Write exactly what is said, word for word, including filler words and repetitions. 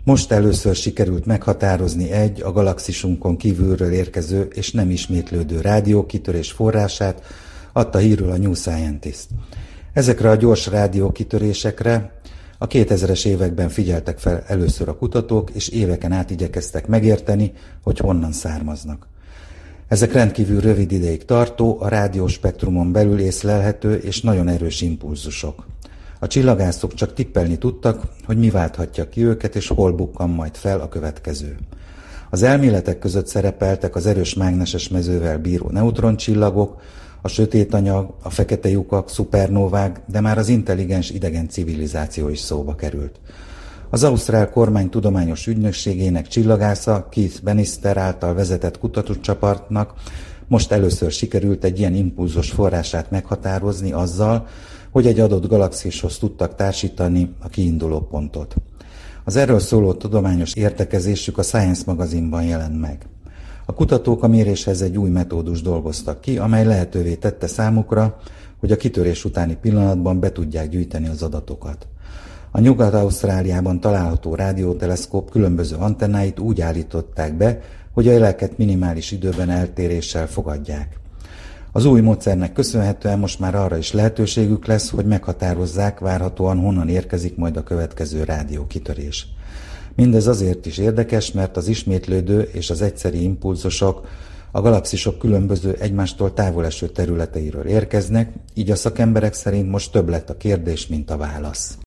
Most először sikerült meghatározni egy a galaxisunkon kívülről érkező és nem ismétlődő rádiókitörés forrását, adta hírül a New Scientist. Ezekre a gyors rádiókitörésekre a kétezres években figyeltek fel először a kutatók, és éveken át igyekeztek megérteni, hogy honnan származnak. Ezek rendkívül rövid ideig tartó, a rádióspektrumon belül észlelhető és nagyon erős impulzusok. A csillagászok csak tippelni tudtak, hogy mi válthatja ki őket, és hol bukkan majd fel a következő. Az elméletek között szerepeltek az erős mágneses mezővel bíró neutroncsillagok, a sötét anyag, a fekete lyukak, szupernóvák, de már az intelligens idegen civilizáció is szóba került. Az ausztrál kormány tudományos ügynökségének csillagásza Keith Bannister által vezetett kutatócsoportnak most először sikerült egy ilyen impulzus forrását meghatározni azzal, hogy egy adott galaxishoz tudtak társítani a kiinduló pontot. Az erről szóló tudományos értekezésük a Science magazinban jelent meg. A kutatók a méréshez egy új metódust dolgoztak ki, amely lehetővé tette számukra, hogy a kitörés utáni pillanatban be tudják gyűjteni az adatokat. A Nyugat-Ausztráliában található rádióteleszkóp különböző antennáit úgy állították be, hogy a jeleket minimális időben eltéréssel fogadják. Az új módszernek köszönhetően most már arra is lehetőségük lesz, hogy meghatározzák várhatóan honnan érkezik majd a következő rádiókitörés. Mindez azért is érdekes, mert az ismétlődő és az egyszeri impulzusok a galaxisok különböző egymástól távol eső területeiről érkeznek, így a szakemberek szerint most több lett a kérdés, mint a válasz.